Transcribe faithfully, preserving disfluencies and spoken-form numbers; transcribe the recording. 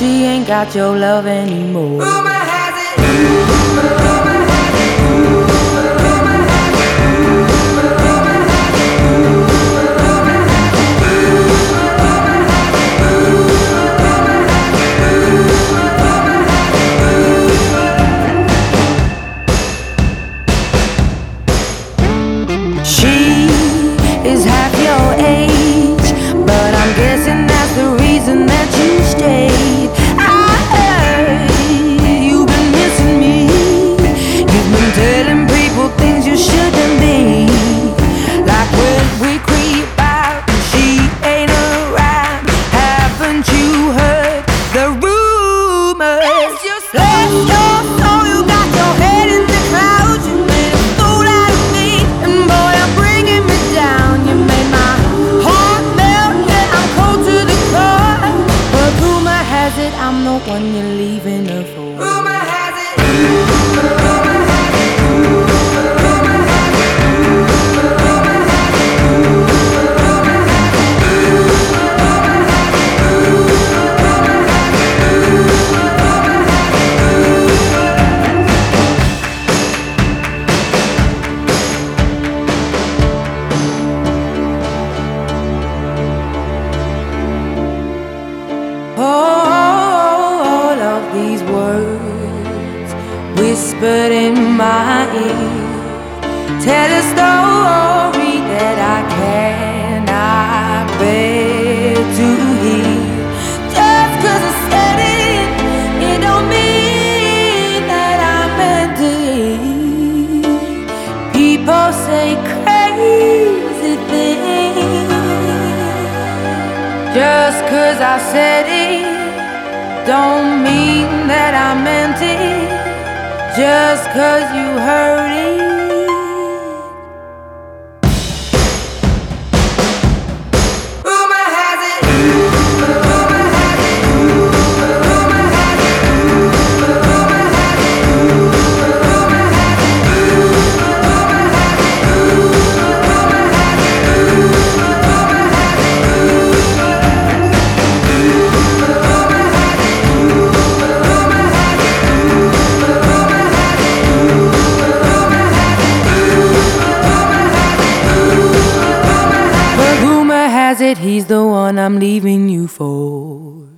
she ain't got your love anymore. Rumor has it, rumor has it, rumor has it, rumor has it, rumor has it, rumor has it, rumor rumor has it. She is half your age, but I'm guessing that's the reason that you stayed. I heard you've been missing me. You've been telling people things you shouldn't be, like when we creep out and she ain't around. Haven't you heard the rumors? It's just bless your soul, you got your head in the clouds. You made a fool out of me, and boy, I'm bringing me down. You made my heart melt, yeah, I'm cold to the core. But rumor has it I'm the one you're leaving her for. Rumor has it, rumor has it, rumor has it, rumor has it, rumor has it, rumor has it, rumor has All of these words whispered in my ear tell a story that I cannot bear to hear. Just 'cause I said it, it don't mean that I meant it. People say crazy things. Just 'cause I said it don't mean that I meant it. Just 'cause you heard it. rumor has it, rumor has it, rumor has it, rumor has it, rumor has it, rumor has it, rumor has it, rumor has it, But rumor has it he's the one I'm leaving you for.